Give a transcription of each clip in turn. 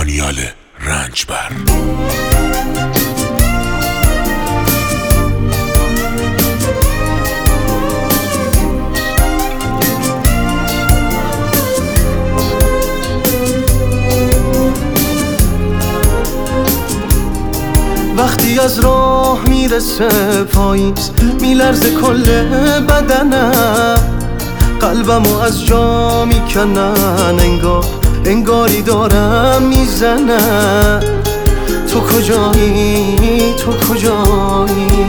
دانیال رنجبر. وقتی از راه میرسه پاییز میلرزه کل بدنم، قلبمو از جا میکنن انگاری دارم میزنم. تو کجایی تو کجایی،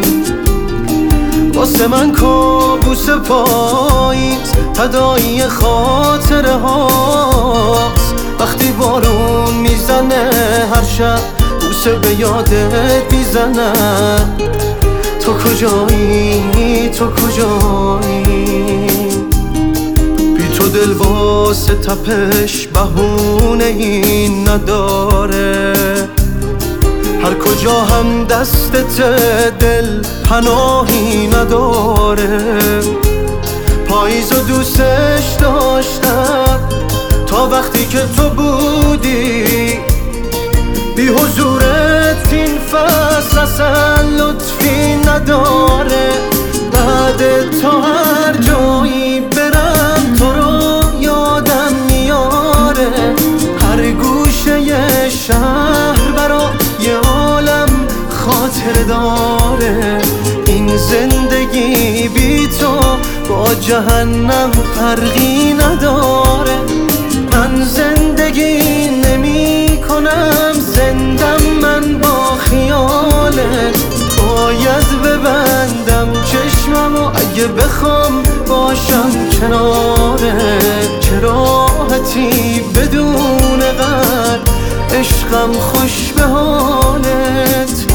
واسه من کابوس پاییز تداعی خاطره هاست. وقتی بارون میزنه هر شب بوسه به یادت میزنم. تو کجایی تو کجایی، بی تو دل واسه تپش بهونه این نداره. هر کجا هم دستت دل پناهی نداره. پاییزو دوستش داشتم تا وقتی که تو بودی، بی حضورت این فصل اصلا لطفی نداره. بعد تا هر جایی برم تو رو یادم میاره. هر گوشه ی شهر برا یه عالم خاطره داره. این زندگی بی تو با جهنم فرقی نداره. من زندگی نمی کنم، زندم من با خیالت. باید ببندم چشممو اگه بخوام باشم کنارت. چه راحتی بدون قدر، عشقم خوش به حالت.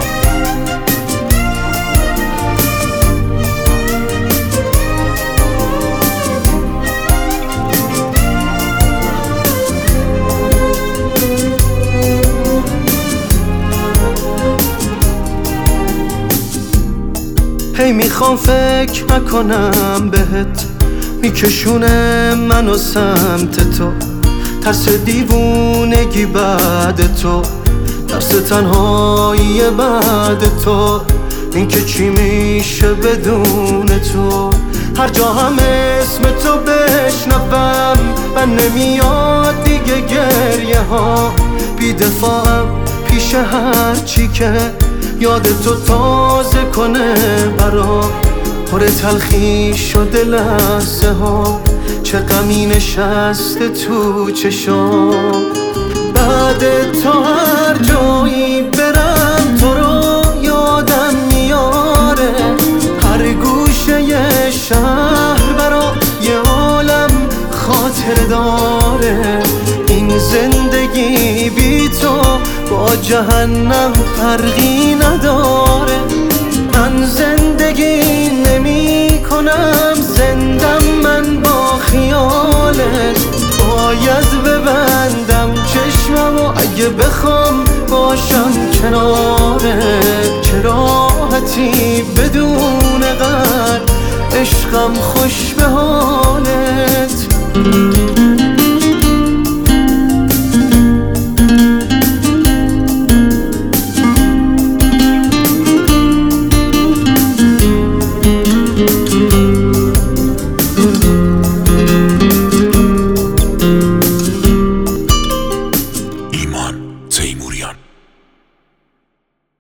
هی میخوام فکر نکنم بهت، میکشونه منو سمت تو. ترس دیوونگی بعد تو، ترس تنهایی بعد تو. این که چی میشه بدون تو. هر جا هم اسم تو بشنوم من نمیاد دیگه گریه ها. بی دفاعم پیش هر چی که یاد تو تازه کنه برام. پر تلخی شده لحظه ها، چه غمی نشسته تو چشام. بعد تا هر جایی برم تو رو یادم میاره. هر گوشه ی شهر برا یه عالم خاطره داره. این زندگی بی تو با جهنم فرقی نداره. من زندگی نمی کنم، زندم من با خیالت. باید ببندم چشممو اگه بخوام باشم کنارت. چه راحتی بدون قدر، عشقم خوش به حالت. ایمان تیموریان.